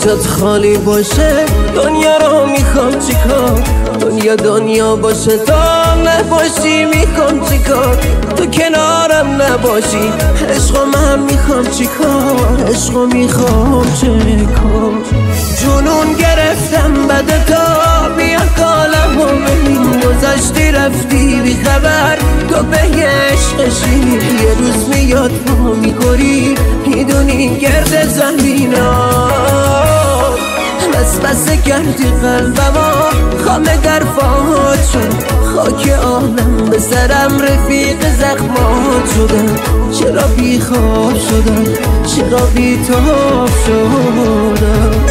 جات خالی باشه دنیا رو میخوام چیکار، دنیا باشه تا نباشی میخوام چیکار، تو کنارم نباشی عشقا من میخوام چیکار، عشقا میخوام چیکار. جنون گرفتم بعد تا بیا کالم و ببین گذشتی رفتی بی خبر، تو به عشقشی یه روز میاد پا میخوری میدونی گرد زمینا، بس کردی قلبما خامه در فاهات شد، خاک عالم به سرم رفیق زخمات شدم، چرا بی خواب شدم چرا بی تاب شدم.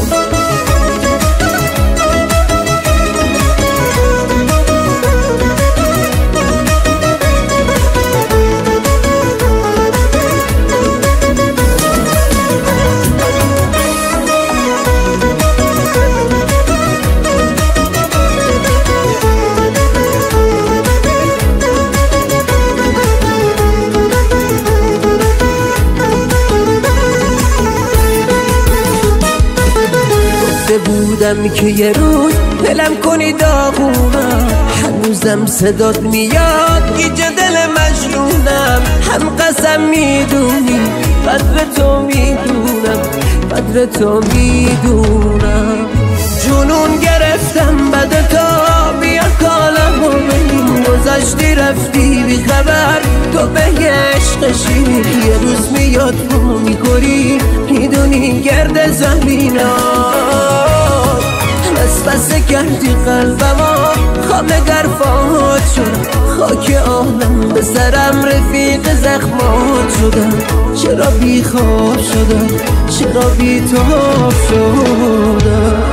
بودم که یه روز دلم کنی داغونم، هنوزم صدات میاد گیج دل مجنونم، هم قسم میدونی قدر تو میدونم، قدر تو میدونم. جنون گرفتم بعد تا بیا کالم و ببین گذشتی رفتی بی خبر، تو به عشقشی یه روز میاد پا میخوری میدونی گرد زمینا، بس کردی قلبما خامه در فاهات شد، خاک عالم به سرم رفیق زخمات شدم، چرا بی خواب شدم چرا بی تاب شدم.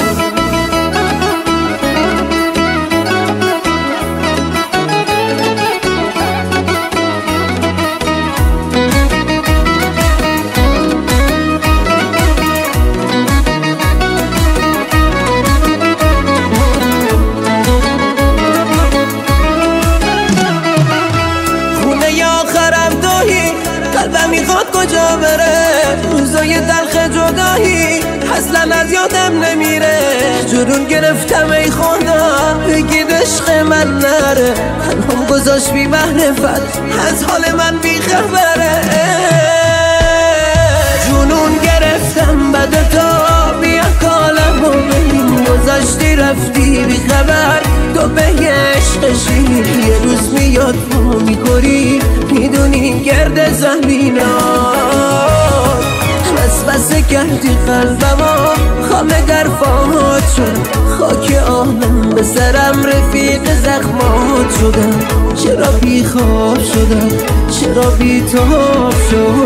قلبم میخواد کجا بره، روزای تلخ جدایی اصلا از یادم نمیره، جنون گرفتم ای خدا بگید عشق من نره، تنهام گذاشت بی معرفت از حال من بی خبره. جنون گرفتم بعد تا بیا کالم و ببین گذشتی رفتی بی خبر، تو به عشقشی یه روز میاد پا میخوری میدونی گرد زمینا، بس کردی قلبما خامه در فاهات شد، خاک عالم به سرم رفیق زخمات شدم، چرا بی خواب شدم چرا بی تاب شدم.